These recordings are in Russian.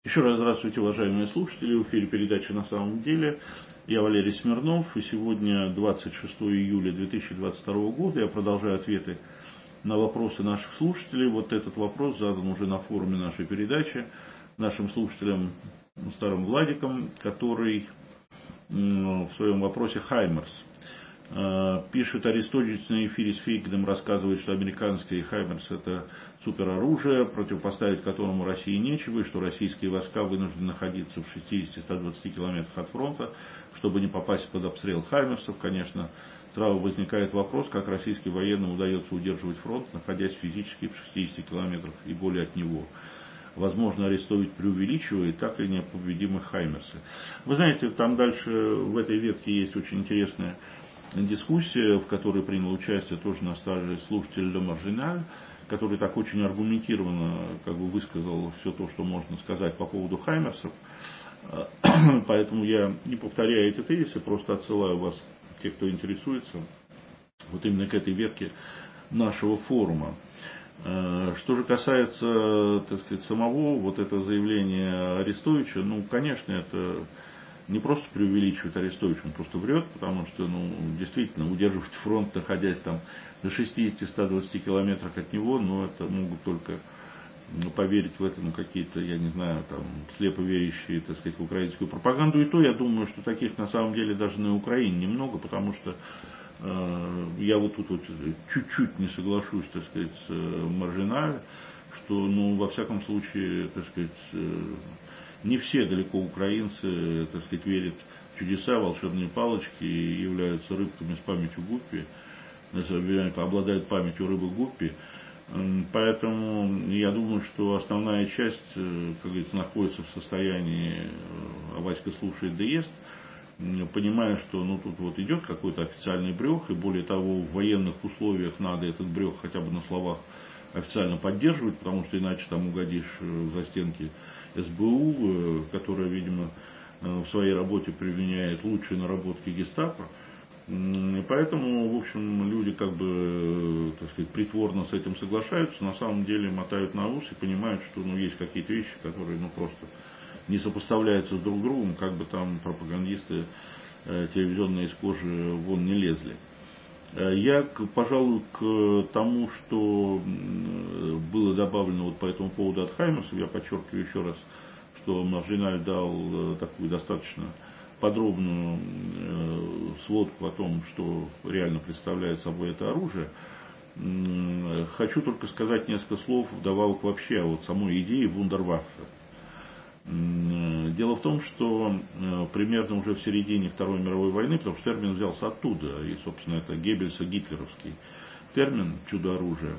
Еще раз здравствуйте, уважаемые слушатели. В эфире передача «На самом деле». Я Валерий Смирнов. И сегодня 26 июля 2022 года. Я продолжаю ответы на вопросы наших слушателей. Вот этот вопрос задан уже на форуме нашей передачи нашим слушателям старым Владиком, который в своем вопросе «Хаймерс». Пишет: Арестович на эфире с Фейгиным рассказывает, что американские «Хаймерс» — это супероружие, противопоставить которому России нечего, и что российские войска вынуждены находиться в 60-120 километрах от фронта, чтобы не попасть под обстрел «Хаймерсов». Конечно, сразу возникает вопрос, как российским военным удается удерживать фронт, находясь физически в 60 километрах и более от него. Возможно, Арестович преувеличивает, так ли непобедимы «Хаймерсы». Вы знаете, там дальше в этой ветке есть очень интересная дискуссия, в которой принял участие тоже наш старый слушатель Ле Маржиналь, который так очень аргументированно высказал все то, что можно сказать по поводу «Хаймерсов». Поэтому я не повторяю эти тезисы, просто отсылаю вас, те, кто интересуется, вот именно к этой ветке нашего форума. Что же касается, так сказать, самого вот этого заявления Арестовича, конечно, это не просто преувеличивает Арестович, он просто врет, потому что, действительно, удерживать фронт, находясь там на 60-120 километрах от него, это могут только поверить в это, какие-то, я не знаю, там, слепо верящие, так сказать, в украинскую пропаганду. И то, я думаю, что таких на самом деле даже на Украине немного, потому что я вот тут чуть-чуть не соглашусь, так сказать, с Маржиналь, что, во всяком случае, так сказать, не все далеко украинцы, так сказать, верят в чудеса, волшебные палочки и являются рыбками с памятью гуппи, обладают памятью рыбы гуппи. Поэтому я думаю, что основная часть, как говорится, находится в состоянии «а Васька слушает да ест», понимая, что тут вот идет какой-то официальный брёх, и более того, в военных условиях надо этот брёх хотя бы на словах официально поддерживать, потому что иначе там угодишь в застенки СБУ, которая, видимо, в своей работе применяет лучшие наработки гестапо. Поэтому, в общем, люди так сказать, притворно с этим соглашаются, на самом деле мотают на ус и понимают, что есть какие-то вещи, которые просто не сопоставляются с друг другом, как бы там пропагандисты телевизионные из кожи вон не лезли. Я, пожалуй, к тому, что было добавлено по этому поводу от «Хаймерсов», я подчеркиваю еще раз, что Маржиналь дал такую достаточно подробную сводку о том, что реально представляет собой это оружие. Хочу только сказать несколько слов вдобавок вообще о самой идее вундерваффе. Дело в том, что примерно уже в середине Второй мировой войны, потому что термин взялся оттуда, и, собственно, это Геббельса-гитлеровский термин «чудо-оружие»,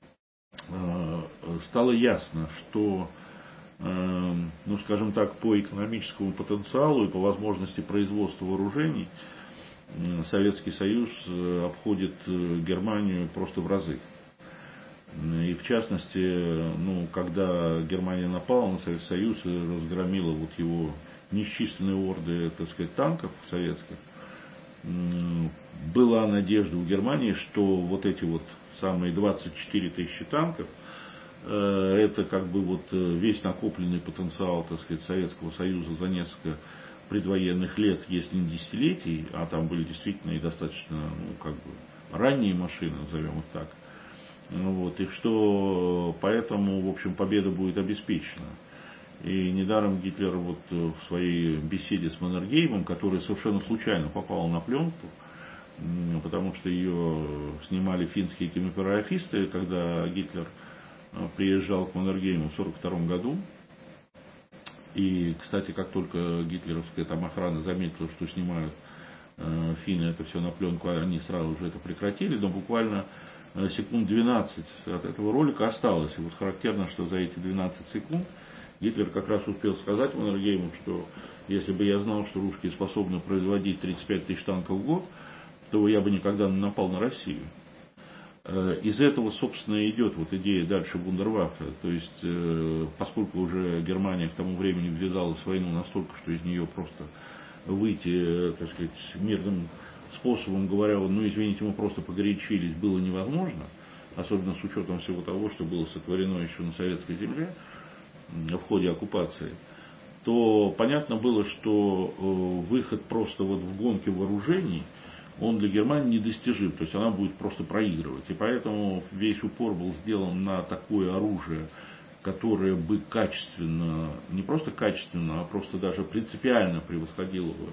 стало ясно, что, скажем так, по экономическому потенциалу и по возможности производства вооружений Советский Союз обходит Германию просто в разы. И в частности, когда Германия напала на Советский Союз и разгромила его несчисленные орды, так сказать, танков советских, была надежда у Германии, что вот эти самые 24 тысячи танков, это весь накопленный потенциал, так сказать, Советского Союза за несколько предвоенных лет, если не десятилетий, а там были действительно и достаточно, ранние машины, назовем их так. И что поэтому, в общем, победа будет обеспечена. И недаром Гитлер в своей беседе с Маннергеймом, которая совершенно случайно попала на пленку, потому что ее снимали финские кинематографисты, когда Гитлер приезжал к Маннергейму в 1942 году. И, кстати, как только гитлеровская охрана заметила, что снимают финны это все на пленку, они сразу же это прекратили, но буквально секунд 12 от этого ролика осталось. И характерно, что за эти 12 секунд Гитлер как раз успел сказать Маннергейму, что если бы я знал, что русские способны производить 35 тысяч танков в год, то я бы никогда не напал на Россию. Из этого, собственно, идет идея дальше вундерваффе. То есть, поскольку уже Германия к тому времени ввязалась в войну настолько, что из нее просто выйти, так сказать, мирным способом, говоря, извините, мы просто погорячились, было невозможно, особенно с учетом всего того, что было сотворено еще на советской земле, в ходе оккупации, то понятно было, что выход просто вот в гонке вооружений, он для Германии недостижим, то есть она будет просто проигрывать. И поэтому весь упор был сделан на такое оружие, которое бы качественно, не просто качественно, а просто даже принципиально превосходило бы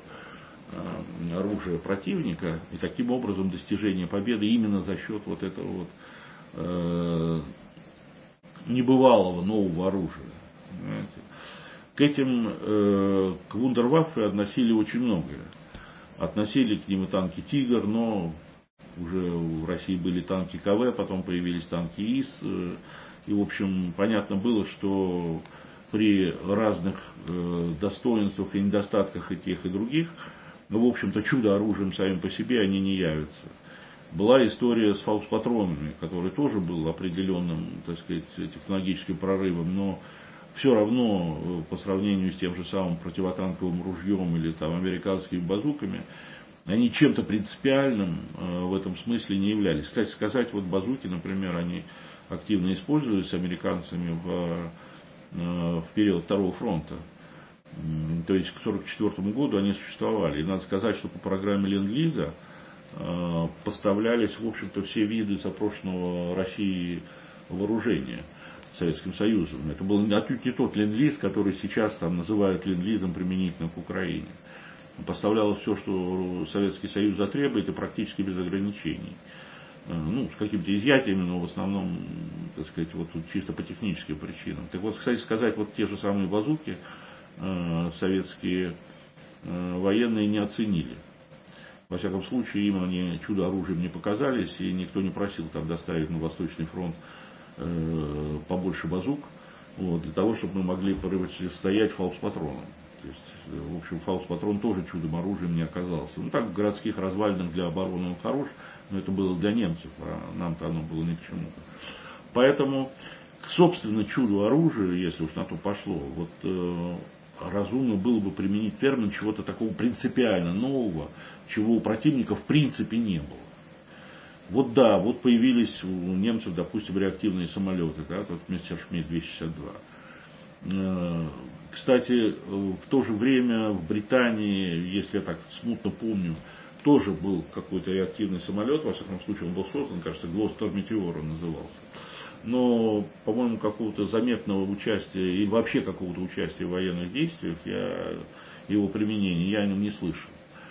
оружие противника, и таким образом достижение победы именно за счет вот этого вот небывалого нового оружия. Понимаете? К этим, к вундерваффе относили очень многое. Относили к ним и танки «Тигр», но уже в России были танки КВ, потом появились танки ИС. И, в общем, понятно было, что при разных достоинствах и недостатках и тех, и других, в общем-то, чудо-оружием сами по себе они не явятся. Была история с фаустпатронами, который тоже был определенным, так сказать, технологическим прорывом, но все равно по сравнению с тем же самым противотанковым ружьем или там американскими базуками, они чем-то принципиальным в этом смысле не являлись. Кстати сказать, вот базуки, например, они активно используются американцами в период Второго фронта. То есть к 1944 году они существовали. И надо сказать, что по программе Ленд-Лиза поставлялись, в общем-то, все виды запрошенного России вооружения Советским Союзом. Это был отнюдь не тот Ленд-Лиз, который сейчас там называют Ленд-Лизом применительно к Украине. Поставлялось все, что Советский Союз затребует, и практически без ограничений. Ну, с какими-то изъятиями, но в основном, так сказать, вот тут чисто по техническим причинам. Так вот, кстати сказать, вот те же самые базуки советские военные не оценили. Во всяком случае, им они чудо-оружием не показались, и никто не просил там доставить на Восточный фронт побольше базук, вот, для того, чтобы мы могли противостоять фаустпатронам. То есть, в общем, фаустпатрон тоже чудом-оружием не оказался. Ну, так, в городских развалинах для обороны он хорош, но это было для немцев, а нам-то оно было ни к чему. Поэтому, собственно, чудо-оружию, если уж на то пошло, вот разумно было бы применить термин чего-то такого принципиально нового, чего у противника в принципе не было. Вот да, вот появились у немцев, допустим, реактивные самолеты, да, вот Мессершмитт-262. Кстати, в то же время в Британии, если я так смутно помню, тоже был какой-то реактивный самолет, во всяком случае он был создан, кажется, Глостер Метеор он назывался. Но, по-моему, какого-то заметного участия и вообще какого-то участия в военных действиях, его применения, я о нем не слышал.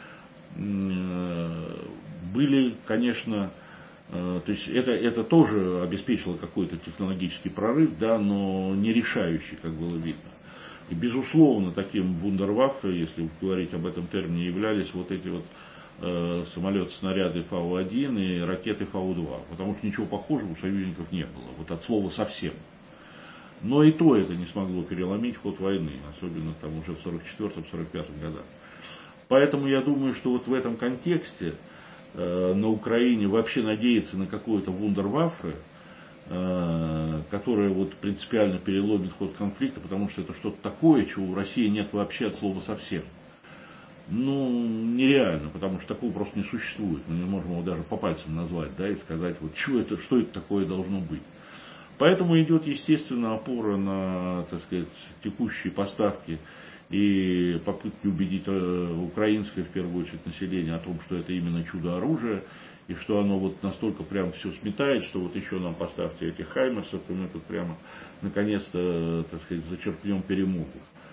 Были, конечно, то есть это тоже обеспечило какой-то технологический прорыв, да, но не решающий, как было видно. И, безусловно, таким вундерваффе, если говорить об этом термине, являлись вот эти вот самолеты-снаряды Фау-1 и ракеты Фау-2, потому что ничего похожего у союзников не было, вот от слова совсем. Но и то это не смогло переломить ход войны, особенно там уже в 1944-1945 годах. Поэтому я думаю, что вот в этом контексте на Украине вообще надеяться на какое-то вундерваффе, которое вот принципиально переломит ход конфликта, потому что это что-то такое, чего в России нет вообще от слова совсем. Ну, нереально, потому что такого просто не существует. Мы не можем его даже по пальцам назвать, да, и сказать, вот что это такое должно быть. Поэтому идет, естественно, опора на, так сказать, текущие поставки и попытки убедить украинское, в первую очередь, население о том, что это именно чудо-оружие, и что оно вот настолько прям все сметает, что вот еще нам поставьте этих хаймерсов, и мы тут прямо наконец-то, так сказать, зачерпнем перемогу.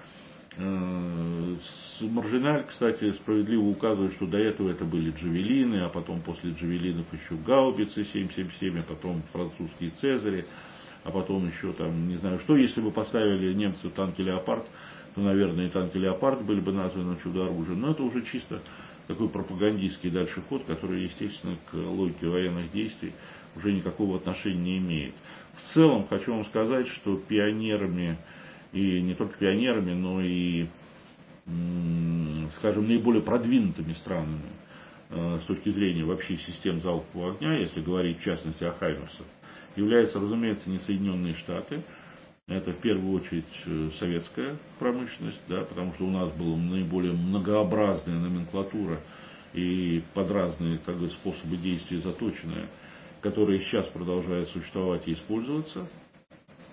Маржиналь, кстати, справедливо указывает, что до этого это были джавелины, а потом после джавелинов еще гаубицы 777, а потом французские цезари, а потом еще там, не знаю что. Если бы поставили немцы танки Леопард, то, наверное, и танки Леопард были бы названы чудо-оружием. Но это уже чисто такой пропагандистский дальше ход, который, естественно, к логике военных действий уже никакого отношения не имеет. В целом, хочу вам сказать, что пионерами, и не только пионерами, но и, скажем, наиболее продвинутыми странами с точки зрения вообще систем залпового огня, если говорить в частности о хаймерсах, являются, разумеется, не Соединенные Штаты. Это в первую очередь советская промышленность, да, потому что у нас была наиболее многообразная номенклатура и под разные способы действия заточенная, которые сейчас продолжают существовать и использоваться.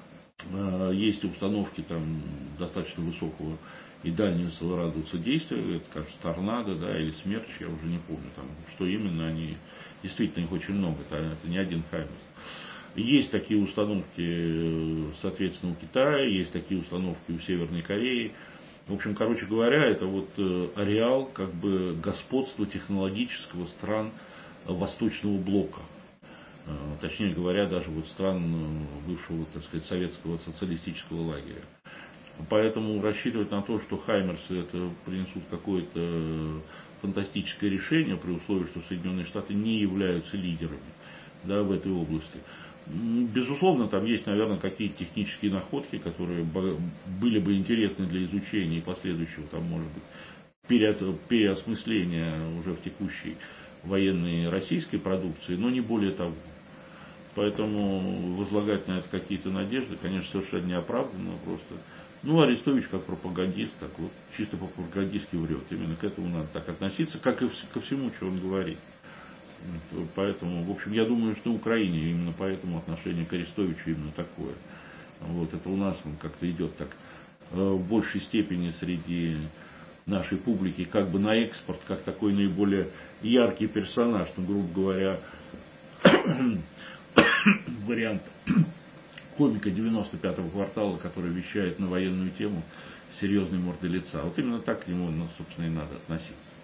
Есть установки там достаточно высокого и дальнего радиуса действия, это, кажется, торнадо, да, или смерч, я уже не помню, там, что именно они, действительно их очень много, это не один Хаймерс. Есть такие установки, соответственно, у Китая, есть такие установки у Северной Кореи. В общем, короче говоря, это вот ареал как бы господства технологического стран Восточного блока. Точнее говоря, даже вот стран бывшего, так сказать, советского социалистического лагеря. Поэтому рассчитывать на то, что Хаймерсы это принесут какое-то фантастическое решение, при условии, что Соединенные Штаты не являются лидерами, да, в этой области. Безусловно, там есть, наверное, какие-то технические находки, которые были бы интересны для изучения и последующего, там, может быть, переосмысления уже в текущей военной российской продукции, но не более того. Поэтому возлагать на это какие-то надежды, конечно, совершенно неоправданно просто. Ну, Арестович как пропагандист, так вот, чисто по-пропагандистски врет. Именно к этому надо так относиться, как и ко всему, что он говорит. Поэтому, в общем, я думаю, что в Украине именно поэтому отношение к Арестовичу именно такое. Вот, это у нас он как-то идет так в большей степени среди нашей публики, как бы на экспорт, как такой наиболее яркий персонаж, ну, грубо говоря, вариант комика 95-го квартала, который вещает на военную тему с серьезной мордой лица. Вот именно так к нему, собственно, и надо относиться.